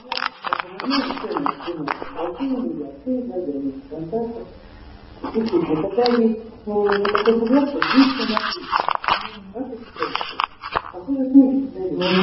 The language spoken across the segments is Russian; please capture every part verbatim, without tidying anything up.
Когда есть такой взгляд, что есть на похоже, книги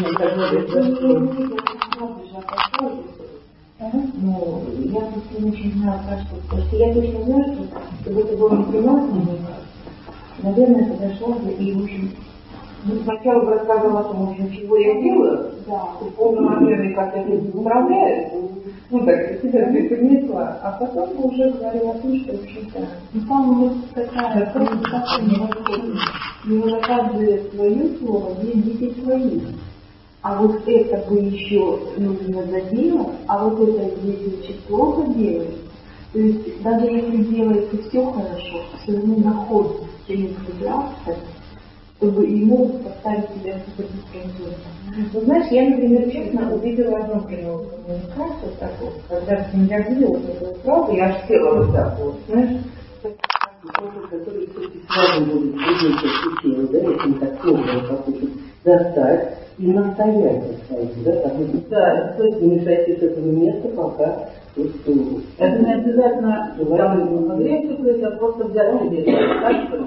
но я просто не очень знаю, как что, потому что я точно знаю, что чтобы это было неприятно, наверное, подошла бы и, в общем, ну, сначала бы рассказывала о том, в общем, чего я делаю, да, в полном объеме, как я этим управляю, ну, так, себя преподнесла, а потом бы уже говорила о том, что, в общем-то, ну, по-моему, такая, просто не каждое свое слово, есть десять своих. А вот это бы еще нужно доделать, а вот это если очень плохо делать, то есть даже если делается все хорошо, все равно находится стремится драться, чтобы ему поставить себя в какой-то контекст. Ну, знаешь, я, например, честно увидела одну прямую коммуникацию такую, когда я видела такую фразу, я аж села вот так вот, знаешь, который все-таки сразу будет выглядеть тело, да, если не так сложно попутно достать и настоять достать, да, так вот, да, то есть не сойти с этого места, пока вот, это не обязательно там агрессию, это просто взять себе, так что?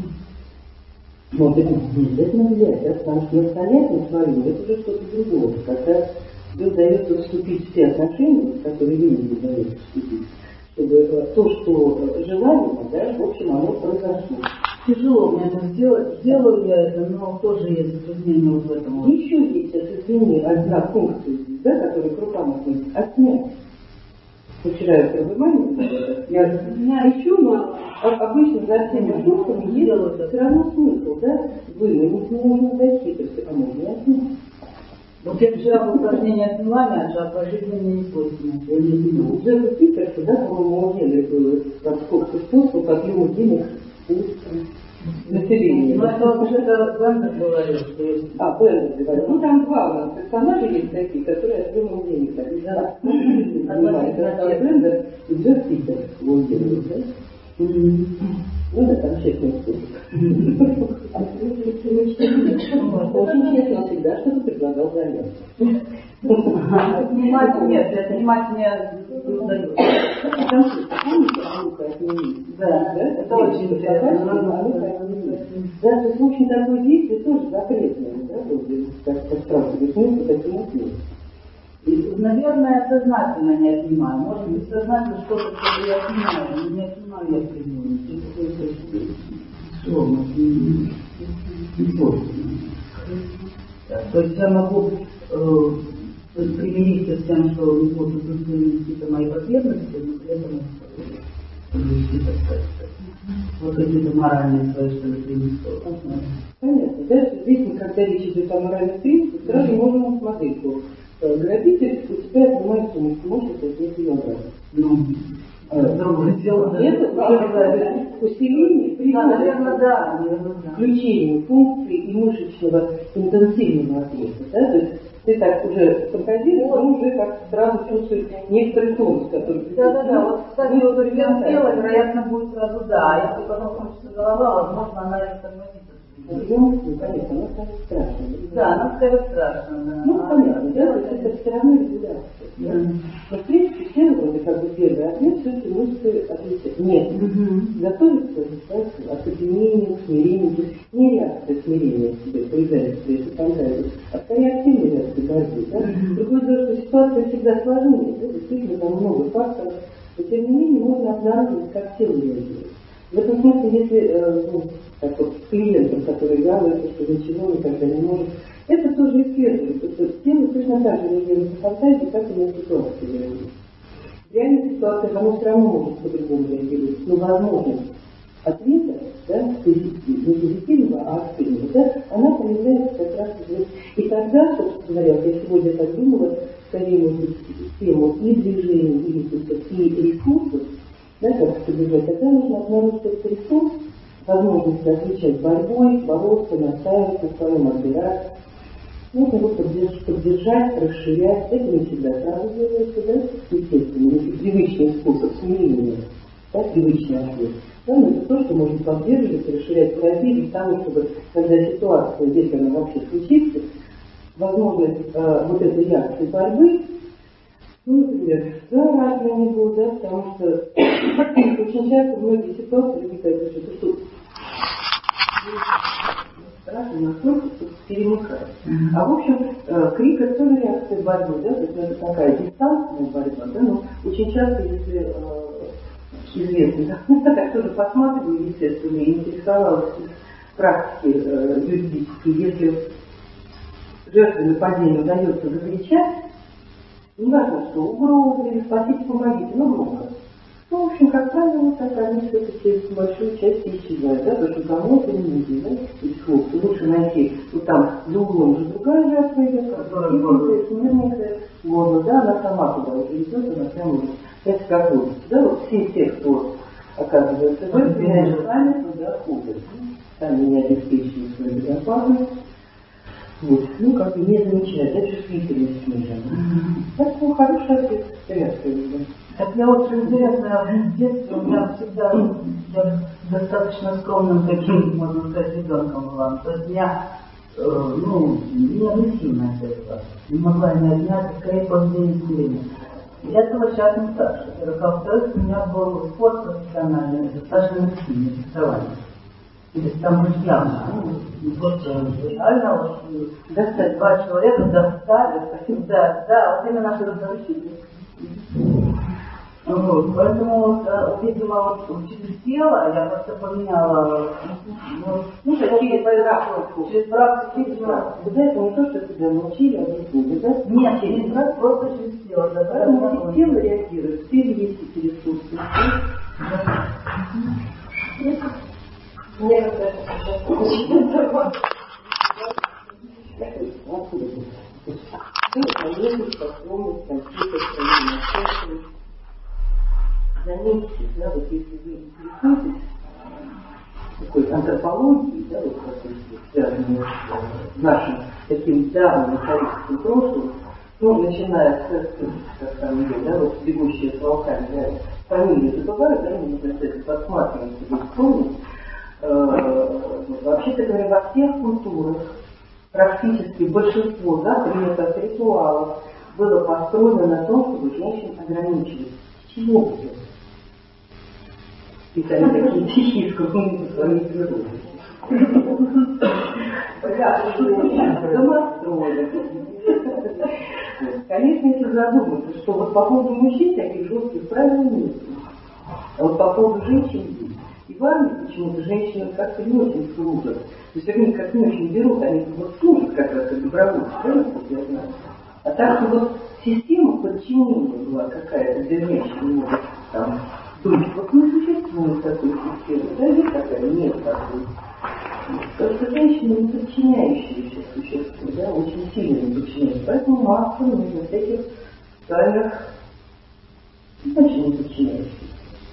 Ну, это не обязательно взять, да, потому что настоять на своем, это уже что-то другое, когда тебе удается вступить в те отношения, в которые ей не удается вступить, чтобы то, что желаемо, да, в общем, оно произошло. Тяжело мне это сделать, делаю я это, но тоже есть затруднение вот в этом. Еще есть затруднение, одна функция, да, которая к рукам относится, отснять. Вчера я внимание, я ищу, но обычно за всеми функциями делают все равно смысл, да, вы, не нужно дохитриться, а можно и отснять. Вот я вчера в упражнении отняла мяч, а по жизни мне не свойственно. Я не знаю. Уже в Питерсе, да, по-моему, у Генри было там сколько способов отъема денег у населения. Ну, это уже Бендер говорил, что есть. А, Бендер говорил. Ну, там два у нас персонажа есть такие, которые отъемом денег. Да. Это Бендер и Джефф Питер. Вот Генри, да? Ну, да, там честный способ. Очень честно всегда что-то предлагал заняться. Понимать нет, это понимать мне не удается. Помните, Анука отменить? Да, да, это очень интересно. Да, то есть, в общем, такое действие тоже запретное, да, как спрашивать место таким образом. И, наверное, сознательно не отнимаю. Может быть, сознательно что-то, что я отнимаю, но не отнимаю я прямую. Это сложно, не сложно. То есть я могу э, примириться с тем, что не будут удовлетворены какие-то мои потребности, но при этом вот какие-то моральные свои, что ли, принципы. Понятно, да? Здесь, когда речь идет о моральных принципах, сразу можем смотреть, что грабитель у тебя отнимает сумочку, может отнять ее обратно. Ну, другое дело. Это усиление, наверное, да, включение функции и мышечного интенсивного ответа. Да? То есть ты так уже фантазируешь, он уже как сразу чувствует некоторый тонус, который... Да-да-да, вот, кстати, вот ребят тела, вероятно, будет сразу да. Если потом хочется голова, возможно, она и тормозит. Ну, конечно, она скажет страшно. Да, она скажет страшно, да. Ну, понятно, да, то есть это все равно регуляция. Да? Но, в принципе, следовало, как бы первый ответ, все-таки мышцы ответят. Нет. Готовиться к оцепенению, смирению. То есть не реакция смирения в себе появляется при этой фантазии, а скорее активная реакция борьбы. Да? Другое дело, что ситуация всегда сложнее, да? Действительно, там много факторов, но тем не менее можно обнаружить, как тело реагирует. В этом смысле, если э, ну, так вот, с клиентом, который жалуется, что ничего никогда не может, это тоже исследует. Тело точно так же реагирует на фантазии, как и на ситуации реагирует. В реальных ситуациях оно все равно может по-другому реагировать, но возможность ответа, да, не позитивного, а активного, да, она появляется как раз уже. И тогда, собственно говоря, я сегодня так думала, скорее, может быть, тему и движений, и ресурсов, и ресурсов, да, как поддержать, тогда нужно обнаружить этот ресурс, возможность отвечать борьбой, бороться, настаивать на своем, отбирать. Нужно его поддержать, поддержать, расширять. Это не всегда сразу делается, да, естественно, если привычный способ смирения, да, привычный ответ. Да, но это то, что может поддерживать, расширять границы для того, чтобы, когда ситуация, если она вообще случится, возможность э, вот этой реакции борьбы Ну, например, заорать на него, да, потому что очень часто многие ситуации возникают, что страшно настолько, что перемыкает. Mm-hmm. А в общем, э, крик — это тоже реакция борьбы, да, то есть это такая дистанционная борьба, да, но очень часто, если э, известно, да, так тоже посматриваю, естественно, и интересовалась в практике э, юридической, если жертве нападения удается закричать, не важно, что угрозы или спасите, помогите, но громко. Ну, в общем, как правило, вот так они все-таки большую часть исчезают, да, потому что кому это не нужно, да, из слов. Лучше найти, вот там за углом уже другая жертва идет, которая смирненькая, горло, да, она сама туда уже идет, она прямо уже, это как вот, да, вот все те, кто оказывается жертвой, они сами туда ходят, сами не обеспечивают свою безопасность. Вот, ну, как бы не замечать, это чувствительность снижена. Так, ну, хорошая реакция. Так я очень интересно, в детстве у меня всегда я достаточно скромным таким, можно сказать, ребенком была. То есть я, э, ну, не агрессивная была, не могла не обнять, скорее позднее. Я этого сейчас не старше. Во-вторых, у меня был спорт профессиональный, достаточно сильный, фехтование. То есть там же явно, ну, не просто реально, вот, достать два человека, достали, да, да, вот именно что разрешили. Вот, поэтому, вот, видимо, вот через тело я просто поменяла, ну, ну через практику, через практику, видимо, да, это не то, что тебя научили, объяснили, да? Нет, через практику, просто через тело, да, поэтому тело реагирует, теперь есть эти ресурсы. Мне кажется, что заметьте, да, вот если вы интересуетесь такой антропологией, да, вот связанной с нашим таким давним историческим прошлым, ну, начиная с, как там идет, да, вот бегущие с волками, да, фамилии забывают, да, они, кстати, подсматривают себе вспомнить. Вообще-то говоря, во всех культурах практически большинство запретов, ритуалов было построено на том, чтобы женщин ограничивать. С чего бы это? И там такие тихие скромные свои природы. Домостроили. Конечно, если задуматься, что вот по поводу мужчин таких жестких правил нет. А вот по поводу женщин есть. И в армии почему-то женщины как-то не очень служат. То есть они как не очень берут, они вот служат как раз как добровольцы, правильно, я знаю. А так что вот система подчинения была какая-то, где женщины могут там быть. Вот не существует такой системы, да, есть такая, нет такой. Потому что женщины не подчиняющиеся существа, да, очень сильно не подчиняются. Поэтому масса нужно всяких специальных, очень не подчиняющихся.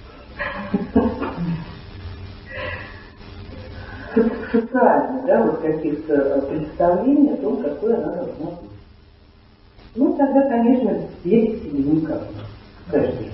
Социально, да, вот каких-то представлений о том, какой она должна быть. Ну, тогда, конечно, верить себе никак. Каждый.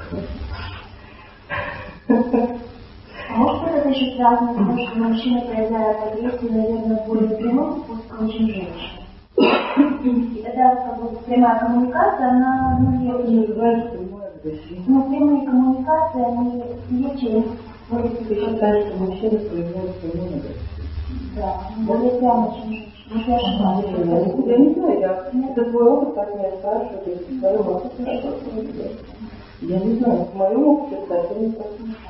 А может быть, это еще связано с тем, что мужчина проявляет агрессию, наверное, более прямым способом, чем женщина? И тогда как бы прямая коммуникация, она ну, не называется прямой агрессией. Но прямые коммуникации, они легче. Ты считаешь, что мужчина проявляет прямую агрессию? Да, более прямо, чем женщина. Может, я ошибаюсь? Я не знаю, я, это твой опыт, как меня спрашивают, если в твоем опыте. Я не знаю, в моем опыте это совсем не так.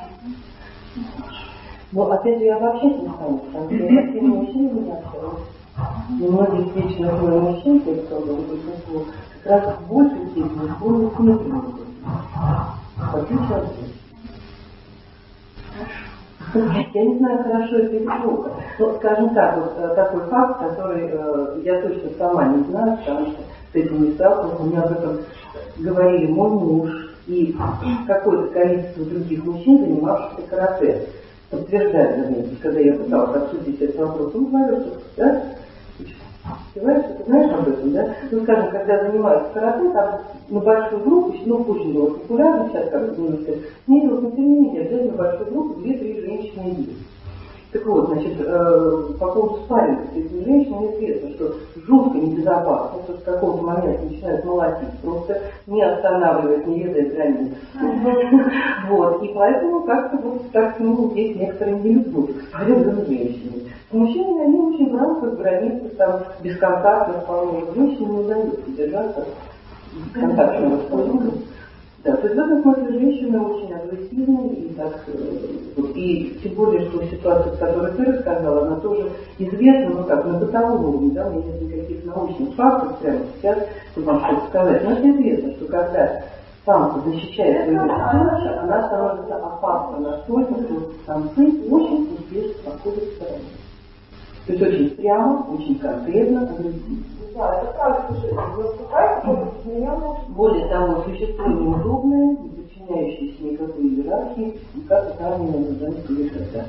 Но опять же, я вообще не знаю, потому что я такими мужчинами не общаюсь. И многие встречи на твоем мужчин, то есть, как большинство, как раз в большей степени склонны к внутреннему. В отличие от них. Я не знаю, хорошо это или плохо. Но, скажем так, вот такой факт, который э, я точно сама не знаю, потому что с этим не сталкивалась, у меня об этом говорили мой муж и какое-то количество других мужчин, занимавшихся карате. Подтверждают, заметьте, когда я пыталась обсудить этот вопрос, он говорил, что, да, ты знаешь об этом, да? Ну, скажем, когда занимаются карате, там на большую группу, ну, очень было популярно сейчас, как бы, ну, не вот, но тем не менее, обязательно на большую группу две-три женщины есть. Так вот, значит, э, по поводу спарринга с этими женщинами известно, что жутко небезопасно, что в каком-то моменте начинают молотить, просто не останавливать, не ведая границ. Вот, и поэтому как-то вот так, ну, есть некоторые нелюбовь к спаррингам с женщинами. Мужчины, они очень в рамках границы, там, бесконтактных вполне. Женщинам не удается держаться контактного спарринга. Да, то есть в этом смысле женщины очень агрессивны, и, так, и тем более, что ситуация, которую ты рассказала, она тоже известна, ну как, на бытовом уровне, да, у меня нет никаких научных фактов прямо сейчас, чтобы вам что-то сказать, но это известно, что когда самка защищает своего детеныша, она становится опасна настолько, что самцы очень успешно подходят к стороне. То есть очень прямо, очень конкретно, агрессивно. Да, это правда, слушай, более того, существо неудобное, не подчиняющееся никакой иерархии, и как это ранее называется беда.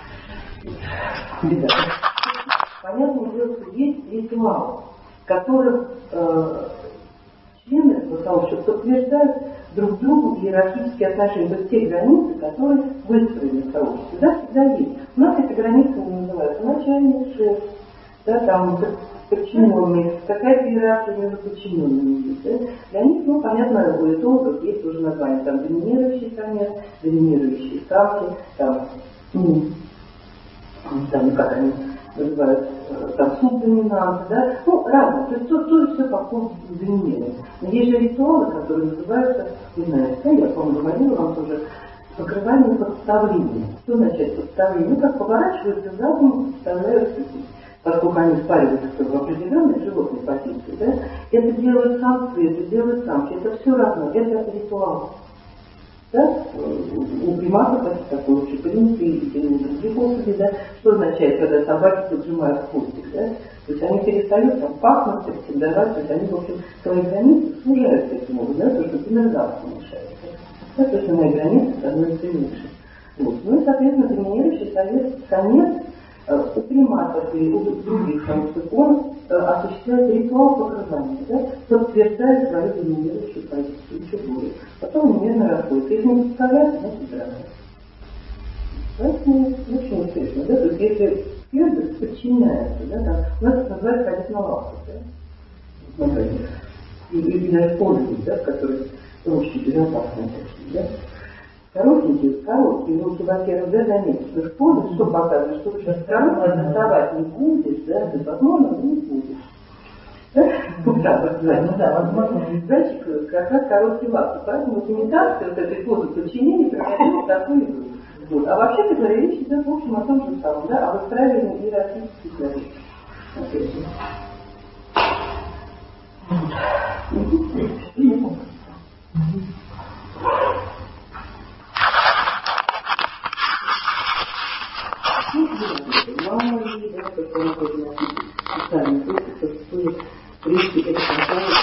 Беда. Понятное дело, что есть ритуалы, в которых э, члены сообщества подтверждают друг другу иерархические отношения, то есть те границы, которые выстроены в сообществе. Да, всегда есть. У нас эти границы называются начальник, шеф, да, там подчиненные, какая-то иерархия между подчиненными есть. Да? Для них, ну, понятно, у этологов есть уже название, там, доминирующий самец, доминирующие самки, там, ну, там, как они называют, там, субдоминанты, да, ну, разные, то есть то, то все по ходу доминирования. Но есть же ритуалы, которые называются, не знаю, да, я, по-моему, говорила вам тоже, покрывание подставления. Что означает подставление? Ну, как поворачиваются задом, подставляют, поскольку они спариваются в определенной животной позиции, да, это делают самцы, это делают самки, это все равно, это ритуал. Да? У приматов это такое общепринятое и других особей, да, что означает, когда собаки поджимают хвостик, да, то есть они перестают там пахнуть, претендовать, то есть они, в общем, свои границы сужают таким образом, да, потому что иногда мешает. Да, то есть мои границы становятся меньше. Вот. Ну и, соответственно, доминирующий совет, самец у приматов и у других самцов, он э, осуществляет ритуал покрывания, да, подтверждает свою доминирующую позицию, еще более. Потом немедленно расходится. Если не подставляется, значит драться. Поэтому очень успешно. Да? То есть если следует, подчиняется, да, там, у нас это называется ходить на лапах, да? И, и даже подвиг, да, в которых ручки безопасны, да? Коротенькие, короткие, руки, во-первых, да, заметьте, что поза, что показывает, что сейчас короткие доставать не будешь, да, ты, возможно, не будешь. Да? Ну да, ну да, возможно, зайчик как раз короткие лапы, поэтому вот имитация вот этой позы подчинения проходила такую игру. Вот. А вообще-то говоря, речь идет, в общем, о том же самом, да, об выстраивании иерархических границ. Мама и да, как он тоже написано, специальный курс, существует в принципе это контроль,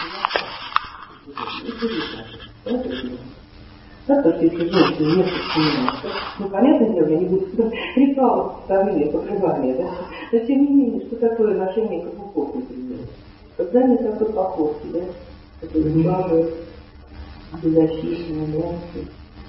да, потому что если женщина не подчиняется, ну, понятное дело, я не буду ритуала составления, покрывания, да, но тем не менее, что такое ношение каблуков, например, создание такой походки, да, который плавает, беззащитно, да,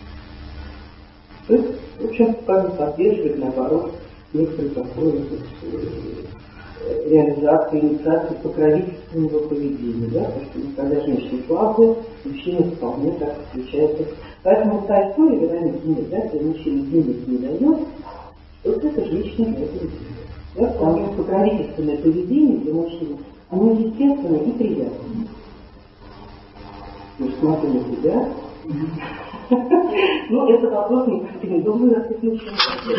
то есть, в общем, как бы поддерживает, наоборот, некоторые такое реализации, инициации покровительственного поведения, да, потому что когда женщина слабая, мужчина вполне так включается. Поэтому та история, вероятно, нет, да, если мужчина денег не дает, то это женщина для этого делает. Да, потому что покровительственное поведение для мужчины, оно естественное и приятное. Ну, смотри на себя. Ну, это вопрос не думаю, раз это ничего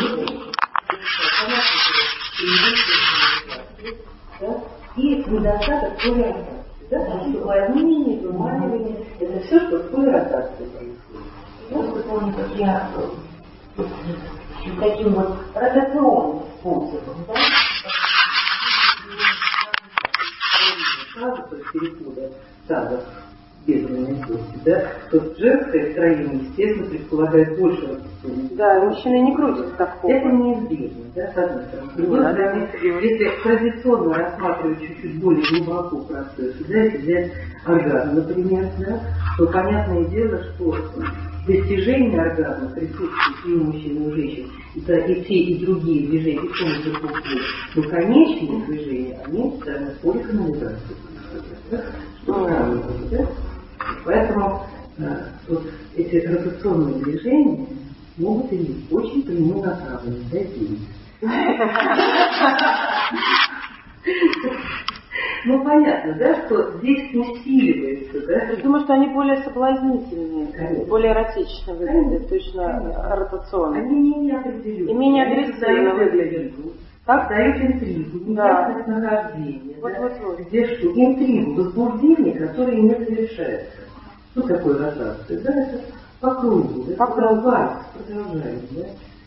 не и недостаток толерантности. Да? Потому что волнение, вымаливание, это все, что в толерантации происходит. Я вот помню, как я таким вот ротационным способом, да? Сразу после перехода сада бедренной кости, да, то женское строение, естественно, предполагает больше ротационности. Да, мужчины не крутятся так плохо. Это неизбежно, да, с одной стороны. С другой стороны, если традиционно рассматривать чуть-чуть более глубоко процесс, да, если взять оргазм, например, да, то понятное дело, что достижение оргазма присутствует и у мужчин, и у женщин, и, то, и те, и другие движения, и в том же кухне, но конечные движения, они на поликанализации. Что сравнивать, да? Поэтому э, вот эти ротационные движения могут иметь очень прямую направленность, да, деньги. Ну, понятно, да, что здесь усиливается, да? Я думаю, что они более соблазнительные, конечно, более эротично выглядят, точно ротационно. Они менее определенные. И менее агрессивно выглядят. Как дают интригу, неясность да. нахождения. Вот, да? вот, вот. Где что? Интригу, возбуждение, которое не завершается. Что такое ротация? Да, это по кругу, да? По кругу. Продолжаем, да?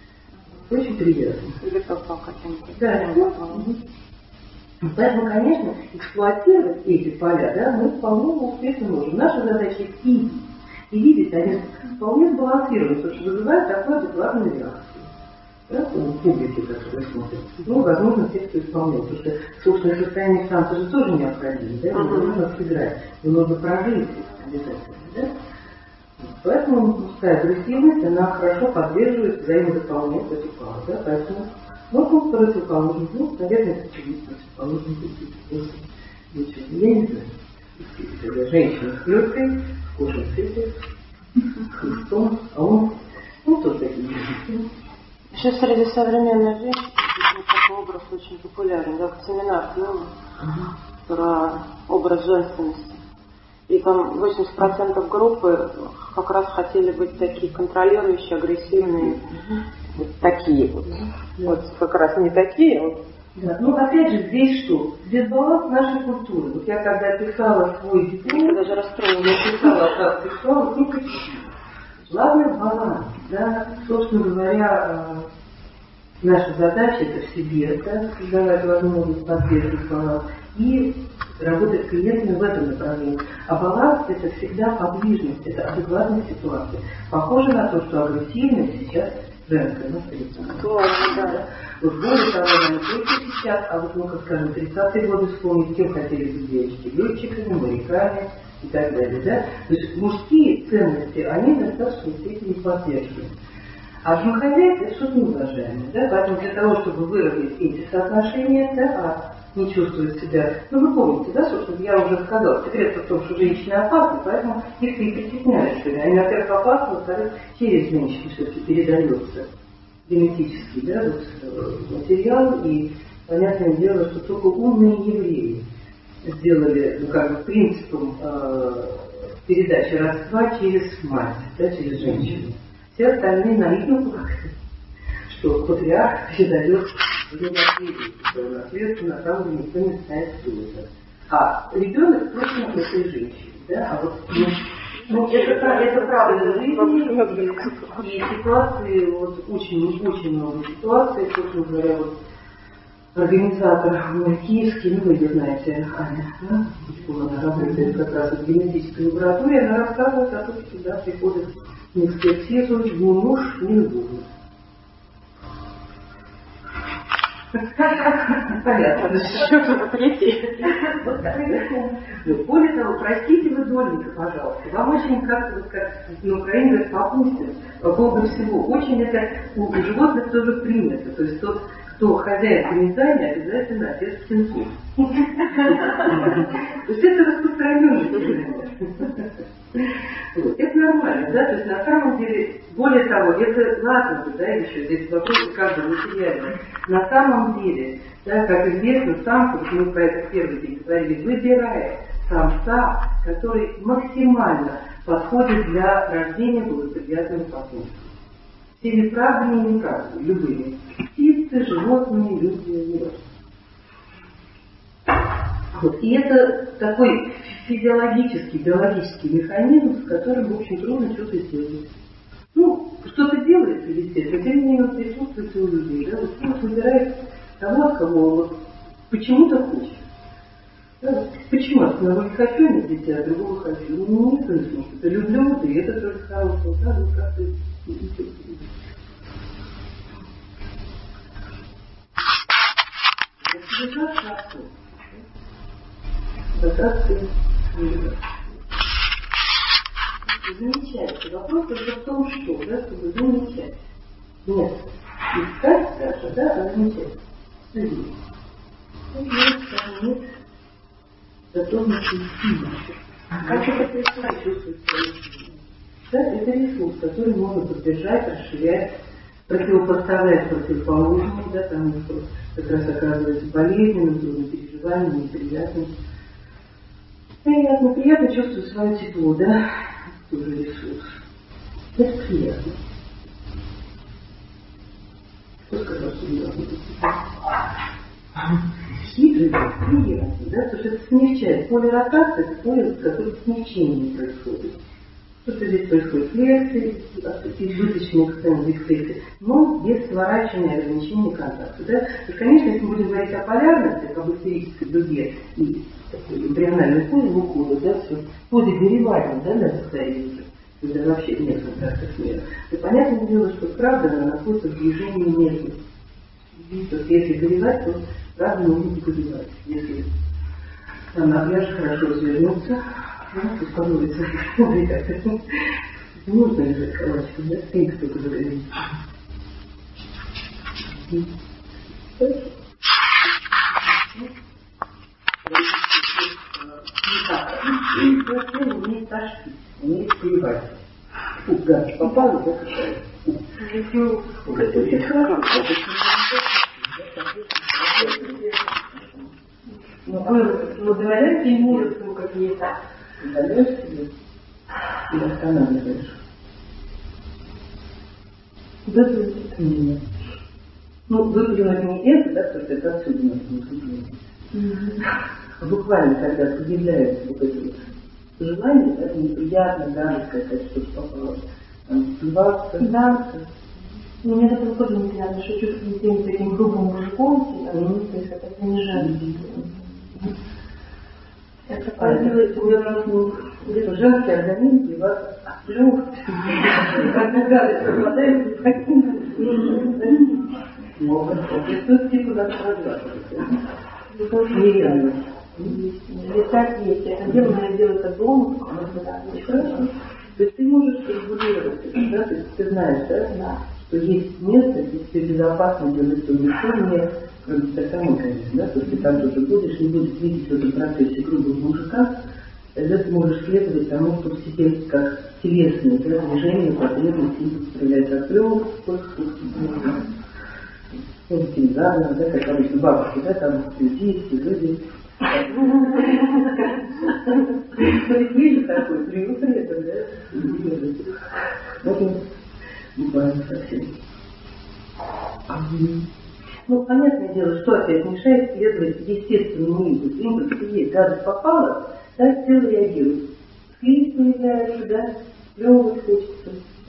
Очень приятно. Или попал каким-то. Да, угу. Поэтому, конечно, эксплуатировать эти поля, да, мы вполне успешно можем. Наша задача их видеть. И видеть они вполне сбалансированы, потому что вызывают такую адекватную реакцию. Да, у публики, которые смотрят. Ну, возможно, те, кто исполняет. Потому что собственное состояние самца же тоже необходимо, да, его uh-huh. нужно сыграть, его нужно прожить обязательно, да. Поэтому мужская агрессивность, она хорошо поддерживает взаимодополнение этих пар, да, поэтому можно противоположный, ну, наверное, это есть противоположный путь. Я не знаю, когда женщина с клеткой, в кожаном цвете, с хлыстом, а он, ну, тоже такие женщины. Еще среди современных женщин такой образ очень популярен, да, семинар ну, uh-huh. про образ женственности. И там восемьдесят процентов группы как раз хотели быть такие контролирующие, агрессивные, uh-huh. вот такие вот. Uh-huh. Вот как раз не такие, а вот. Да. Ну, опять же, здесь что? Дисбаланс нашей культуры. Вот я когда писала свой диплом, я даже расстроилась. Я писала как сексуал, ну, главный баланс, да, собственно говоря, наша задача это в себе, да, создавать возможность поддерживать баланс и работать с клиентами в этом направлении. А баланс это всегда подвижность, это адекватная ситуация. Похоже на то, что агрессивность сейчас женская, ну, Классно, да. Вот более того, не только сейчас, а вот, ну-ка скажем, тридцатые годы вспомнить, кем хотели быть девочки, летчиками, моряками и так далее, да? То есть мужские ценности, они в достаточной степени поддерживают. А домохозяйство это что-то неуважаемое, да? Поэтому для того, чтобы выровнять эти соотношения, да, а не чувствовать себя, ну вы помните, да, собственно, я уже сказала, секрет в том, что женщины опасны, поэтому их-то и притесняют, что ли. Они, во-первых, опасны, во-вторых, через женщину все-таки передается генетический, да, вот, материал, и понятное дело, что только умные евреи сделали, ну, как бы, принципом э, передачи родства через мать, да, через женщину. Все остальные наивно полагают, что патриарх передает ее наследие, наследство на самом деле никто не знает, кто это. А ребенок точно от этой женщины, да, а вот ну, ну, это, это правда жизни, и ситуации, вот очень-очень много ситуаций, собственно говоря, вот организатор мой киевский, ну вы ее знаете, Аня, да? Она работает как раз в генетической лаборатории, она рассказывает о том, что сюда приходит на экспертизу ни муж, ни любовник. Понятно. Что-то третье. Вот так. Более того, простите вы дольника, пожалуйста. Вам очень, как, как на Украине говорят, попустят по поводу всего. Очень это у животных тоже принято. То есть тот, кто хозяин гнезда, обязательно отец птенцов. То есть это распространенный. Вот. Это нормально, да, то есть на самом деле, более того, это ладно, да, еще здесь вопросы каждого материального. На самом деле, да, как известно, самка, вот мы про это в первый день говорили, выбирает самца, который максимально подходит для рождения благоприятного потомства. Всеми правдами и неправдами, любыми. Птицы, животные, люди, неважно. Вот. И это такой физиологический, биологический механизм, с которым, в общем, трудно что-то сделать. Ну, что-то делается, естественно, тем не менее он присутствует у людей. Да? Вот он выбирает того, от кого он вот почему-то хочет. Да? Почему? От одного не хочу, не дитя, а другого хочу. Ну, не никто не сможет. Это люблю, да и это тоже хорошо. Да? Вот как-то ничего. Это же хорошо. Как раз ты замечать. Вопрос только в том, что, да, чтобы замечать. Нет, искать даже, да, а замечать. Нет, нет, готовности силы. Как это происходит, чувствовать свою силу? Да, это ресурс, который можно поддержать, расширять, противопоставлять противоположному, да, тому, что как раз оказывается болезненным, трудным переживанием, неприятным. Приятно, приятно чувствовать свое тепло, да, тоже ресурс. Это приятно. Кто сказал, что приятно? Хитрый, приятно, да, потому что это смягчает. Поле ротации – это поле, в котором смягчение происходит. Что-то здесь происходит лекции, избыточные эксцессы, но без сворачивания ограничения контакта. Да? И, конечно, если мы будем говорить о полярности, об истерической дуге и такой эмбриональной позе ухода, да, все, позе горевания, да, на состоянии, когда вообще нет контакта с миром, то понятное дело, что правда она находится в движении между. То есть, если горевать, то правда не будет горевать. Если там на пляже хорошо развернуться, ну, становится, смотри, как это нужно лежать калачиком, да, спинка только говорит. Не умеет тошнить, умеет плевать. Фу, газ попала, да, качает. Это хорошо. Но вы доверяете ему, как не так? Доверяешь себе или останавливаешь? Куда ты выпрямляешь? Ну, выпрямлять не это, да, потому что это отсюда у нас будет выпрямлять. Mm-hmm. Буквально, когда появляется вот это вот желание, это неприятно, гадость какая-то, что-то попало. Там, плеваться. Да. Ну, мне это тоже неприятно, что чувствую тем таким грубым мужиком, mm-hmm. то есть это понижает. Mm-hmm. Это появилось у нас где-то женский организм плеваться от плюх. Когда гадость попадает, и таким образом. И тут типа надо развиваться. Неверно. Летать есть. Это дело надо делать от дома. Хорошо. То есть ты можешь регулировать это, да? То есть ты знаешь, да? Да. Что есть место, где тебе безопасно делать то решение, кроме тебя самой, конечно, да? То есть ты там тоже будешь, не будешь видеть в этом процессе грубого мужика, тогда ты можешь следовать тому, что в себе как телесные, да, движения, потребности, справляется от плёв, сколько, сколько можно. Позитивизация, да, как обычно бабушки, да, там люди, люди. Видишь такой, привык при этом, да? Вот буквально совсем. Ну, понятное дело, что опять мешает следовать естественному импульсу. Импульс есть, гадость попала, да, тело реагирует. Слизь появляется, да, плевывать хочется.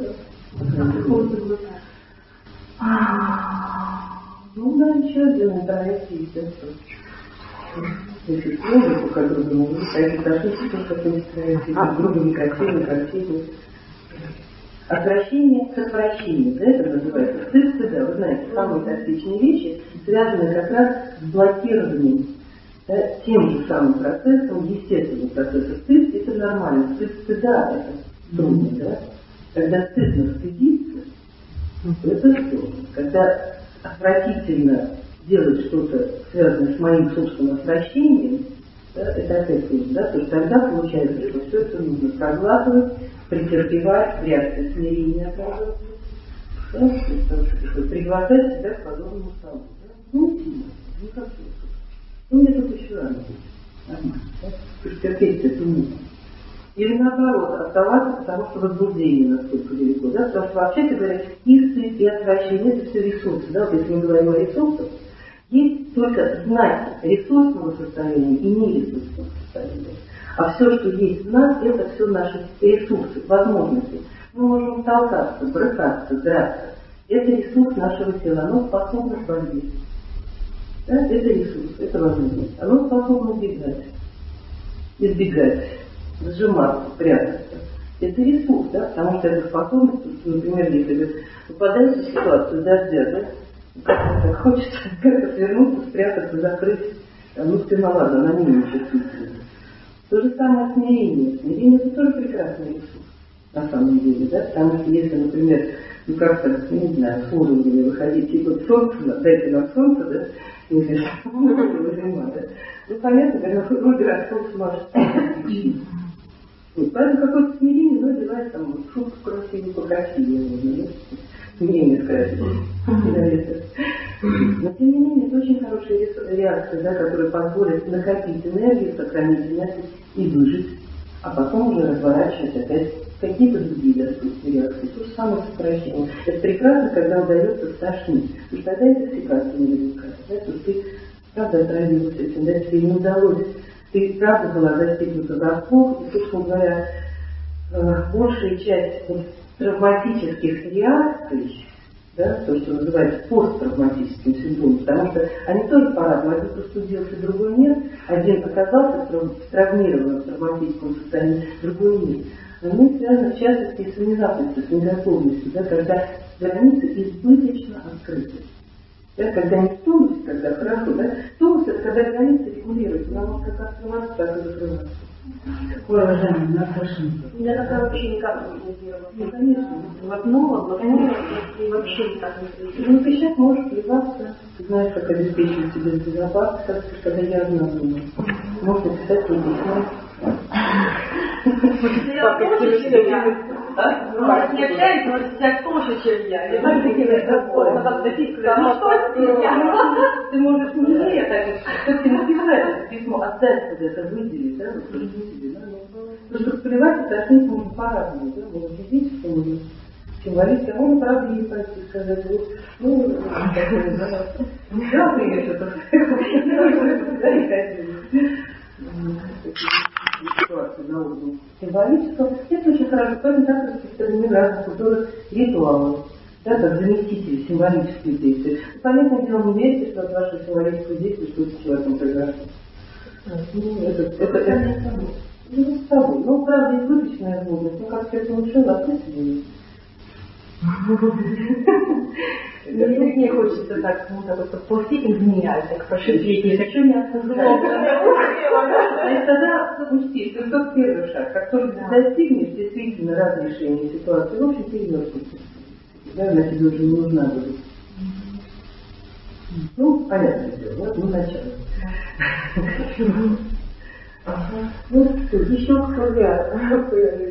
Ну да, еще один интернете есть, да, если сложно, то как грубо могут, а если тошнить, то как не строится, грубо не красиво, красиво. Отвращение к отвращению, да, это называется стыд, стыда. Вы знаете, самые токсичные вещи связаны как раз с блокированием, да, тем же самым процессом, естественным процессом. Стыд – это нормально, стыд стыда – это трудно, да. Когда стыдно стыдиться, это сложно. Когда отвратительно делать что-то, связанное с моим собственным отвращением, да, это опять трудно, да, то есть тогда получается, что все это нужно проглатывать, претерпевать, реакция смирения оказывается, да, то есть приглашать себя к подобному столу. Да? Ну, сильно, не как это. Ну, мне тут еще рано будет. Нормально, да? То есть терпеть это нужно. Или наоборот, оставаться, потому что возбуждение настолько велико, да, потому что вообще-то говоря, и стыд, и отвращение, это все ресурсы, да, вот если мы говорим о ресурсах, есть только знаки ресурсного состояния и нересурсного состояния. А все, что есть в нас, это все наши ресурсы, возможности. Мы можем толкаться, бросаться, драться. Это ресурс нашего тела, оно способно к борьбе. Да? Это ресурс, это возможность. Оно способно избегать, избегать, сжиматься, прятаться. Это ресурс, да, потому что это способность, например, если вы попадаете в ситуацию дождя, да, как так хочется, как-то свернуться, спрятаться, закрыть, ну, спина, ладно, на ней еще чувствуется. То же самое смирение. Смирение – это тоже прекрасный ресурс. на самом деле, да, потому что если, например, ну как-то, не знаю, с уровня выходить, типа солнце, дайте нам солнце, да, или зима, да, ну понятно, когда вроде раскол сможет. Поэтому какое-то смирение, ну, одевает там вот шубку красивую, покрасивее можно, да? Смирение сказать. Но тем не менее, это очень хорошая реакция, да, которая позволит накопить энергию, сохранить энергию и выжить, а потом уже разворачивать опять какие-то другие доступные реакции. То же самое сокращение. Это прекрасно, когда удается стошнить, потому что тогда это всегда не возникает. Да? То есть ты правда отравился этим, да, тебе не удалось. Ты правда была достигнута врасплох, и, собственно говоря, большая часть вот, травматических реакций, да, то, что называется посттравматическим синдромом, потому что они тоже по-разному, один простудился, другой нет, один оказался в травмированном травматическом состоянии, другой нет. Но они связаны, в частности, с внезапностью, с неготовностью, да, когда границы избыточно открыты. Да, когда не в тонусе, когда хорошо, да? Тонус — это когда границы регулируют, она может как открываться, так и закрываться. Такое выражение, на хорошо. Я такая вообще никак не сделала. Ну, конечно. Глотнула, глотнула, и вообще никак не сделала. Ну, ты сейчас можешь плеваться, ты знаешь, как обеспечивать себе безопасность, когда я одна думаю. Можно писать мне письмо. Я тоже, чем я. Может, не общаюсь, может, сейчас тоже, чем я. Я знаю, какие это было. Ты можешь не мне так, все-таки написать это письмо, отдать куда-то, выделить, да, вот себе, да, ну, потому что плевать это отнять можно по-разному, да, можно физически, можно символически, а можно правда ей пойти сказать, вот, ну, такое, да, да, ты что-то, да, не хотели. Ситуацию на уровне символического. Это очень хорошо, поэтому так распространены в разных культурах ритуалы, да, как заместители символических действий. Понятное дело, не верите, что от вашего символического действия что-то с человеком произошло. Ну, это, это, это, ну, с тобой. Ну, правда, избыточная злобность, ну, как-то это лучше, открыть себе. Мне не хочется так, ну, так вот пластик изменять, так пошипеть, не хочу не осознать. А и тогда запусти, это тот первый шаг. Как только ты достигнешь действительно разрешения ситуации, в общем, ты идешь. Да, она тебе уже не нужна будет. Ну, понятное дело, вот, ну, начало. Ну, что, еще кто я,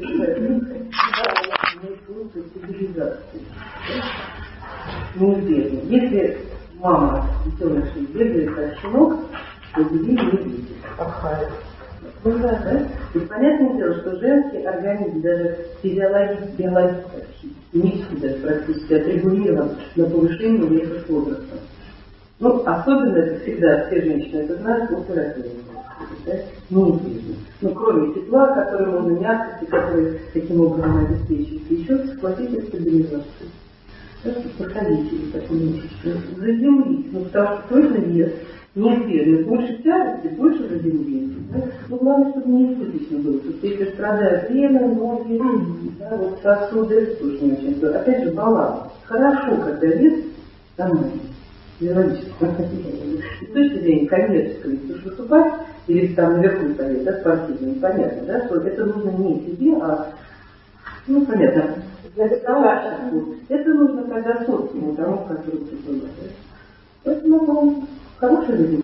цивилизации. Неизбежно. Если мама детенышей бегает как щенок, то беги не будет. Обхарит. Ну да, да? И понятное дело, что женский организм даже физиологически, биологически даже практически отрегулирован на повышение веса с возрастом. Ну, особенно это всегда, все женщины это знают, мускулатурные. Да? Неизбежно. Ну, кроме тепла, которое можно мягкости, которые таким образом обеспечивают, еще схватить стабилизацию. Да, проходители такой немножечко заземлить, ну, потому что точно вес неизбежно. Больше тяжести, больше заземления. Да? Ну, главное, чтобы не избыточно было. Потому что если страдают вены, ноги, да, вот сосуды, это тоже не очень здорово. Опять же, баланс. Хорошо, когда вес нормальный. Биологически. И с точки зрения коммерческой, потому что выступать, или там наверху стоять, да, спортивно, понятно, да, что это нужно не себе, а, ну, понятно, для сообщества. Это нужно тогда собственному тому, который ты была. Поэтому хороший результат.